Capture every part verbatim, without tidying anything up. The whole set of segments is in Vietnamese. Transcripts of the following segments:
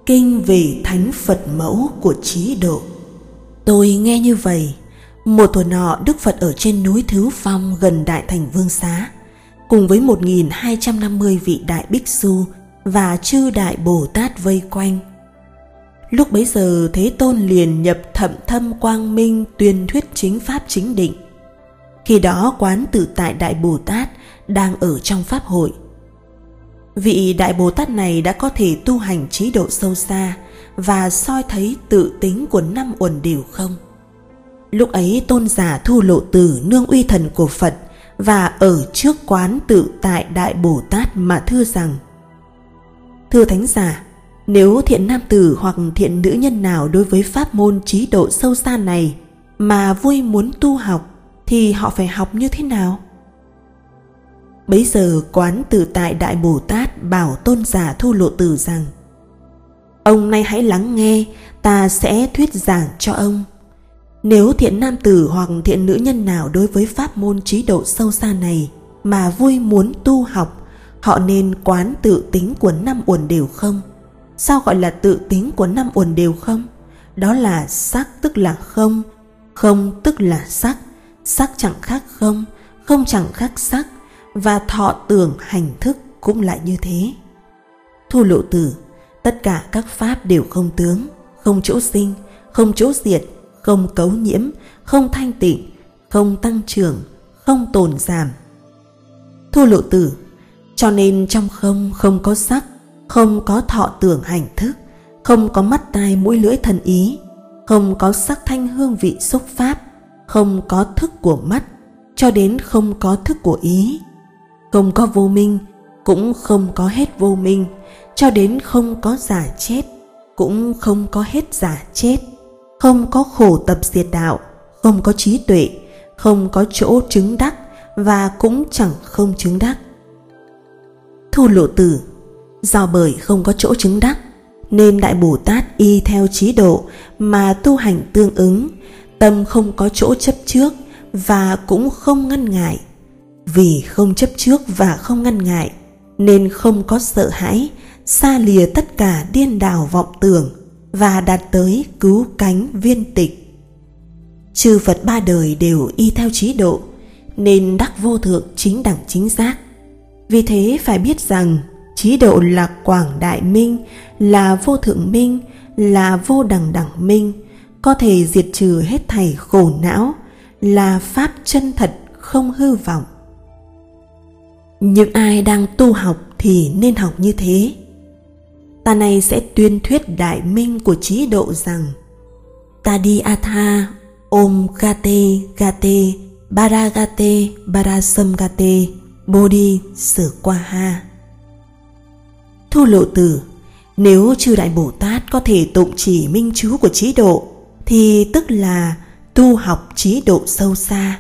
Kinh về Thánh Phật mẫu của Trí Độ. Tôi nghe như vậy, một thuở nọ Đức Phật ở trên núi Thứ Phong gần Đại Thành Vương Xá, cùng với một nghìn hai trăm năm mươi vị đại bích xu và chư đại Bồ Tát vây quanh. Lúc bấy giờ Thế Tôn liền nhập thậm thâm quang minh tuyên thuyết chính pháp chính định. Khi đó Quán Tự Tại Đại Bồ Tát đang ở trong pháp hội. Vị Đại Bồ Tát này đã có thể tu hành trí độ sâu xa và soi thấy tự tính của năm uẩn đều không. Lúc ấy Tôn giả Thu Lộ Tử nương uy thần của Phật và ở trước Quán Tự Tại Đại Bồ Tát mà thưa rằng: Thưa Thánh giả, nếu thiện nam tử hoặc thiện nữ nhân nào đối với pháp môn trí độ sâu xa này mà vui muốn tu học thì họ phải học như thế nào? Bấy giờ Quán Tự Tại Đại Bồ Tát bảo Tôn giả Thu Lộ Tử rằng: Ông nay hãy lắng nghe, ta sẽ thuyết giảng cho ông. Nếu thiện nam tử hoặc thiện nữ nhân nào đối với pháp môn trí độ sâu xa này mà vui muốn tu học, họ nên quán tự tính của năm uẩn đều không. Sao gọi là tự tính của năm uẩn đều không? Đó là sắc tức là không, không tức là sắc, sắc chẳng khác không, không chẳng khác sắc, và thọ tưởng hành thức cũng lại như thế. Thu Lộ Tử, tất cả các pháp đều không tướng, không chỗ sinh, không chỗ diệt, không cấu nhiễm, không thanh tịnh, không tăng trưởng, không tồn giảm. Thu Lộ Tử, cho nên trong không không có sắc, không có thọ tưởng hành thức, không có mắt tai mũi lưỡi thân ý, không có sắc thanh hương vị xúc pháp, không có thức của mắt, cho đến không có thức của ý, không có vô minh, cũng không có hết vô minh, cho đến không có giả chết, cũng không có hết giả chết, không có khổ tập diệt đạo, không có trí tuệ, không có chỗ chứng đắc, và cũng chẳng không chứng đắc. Thu Lộ Tử, do bởi không có chỗ chứng đắc nên Đại Bồ Tát y theo trí độ mà tu hành tương ứng, tâm không có chỗ chấp trước và cũng không ngăn ngại. Vì không chấp trước và không ngăn ngại nên không có sợ hãi, xa lìa tất cả điên đảo vọng tưởng và đạt tới cứu cánh viên tịch. Chư Phật ba đời đều y theo trí độ nên đắc vô thượng chính đẳng chính giác. Vì thế phải biết rằng trí độ là quảng đại minh, là vô thượng minh, là vô đẳng đẳng minh, có thể diệt trừ hết thảy khổ não, là pháp chân thật không hư vọng. Những ai đang tu học thì nên học như thế. Ta này sẽ tuyên thuyết đại minh của trí độ rằng: Tadi Atha Om Gate Gate Baragate Barasamgate Bodhi Sở Qua Ha. Thu Lộ Tử, nếu chư Đại Bồ Tát có thể tụng chỉ minh chú của trí độ thì tức là tu học trí độ sâu xa.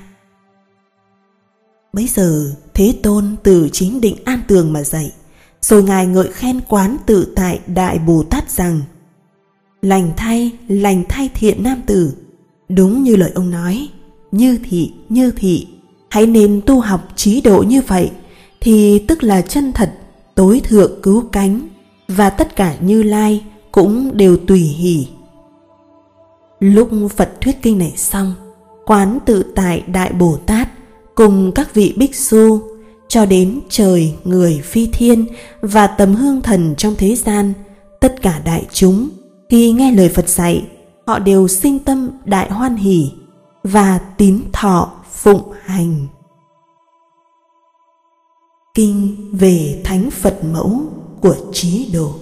Bấy giờ Thế Tôn từ chính định an tường mà dậy, rồi Ngài ngợi khen Quán Tự Tại Đại Bồ Tát rằng: Lành thay, lành thay thiện nam tử, đúng như lời ông nói, như thị, như thị, hãy nên tu học trí độ như vậy, thì tức là chân thật, tối thượng cứu cánh, và tất cả Như Lai cũng đều tùy hỷ. Lúc Phật thuyết kinh này xong, Quán Tự Tại Đại Bồ Tát cùng các vị bích xu cho đến trời, người, phi thiên và tầm hương thần trong thế gian, tất cả đại chúng khi nghe lời Phật dạy, họ đều sinh tâm đại hoan hỷ và tín thọ phụng hành. Kinh về Thánh Phật mẫu của Trí Độ.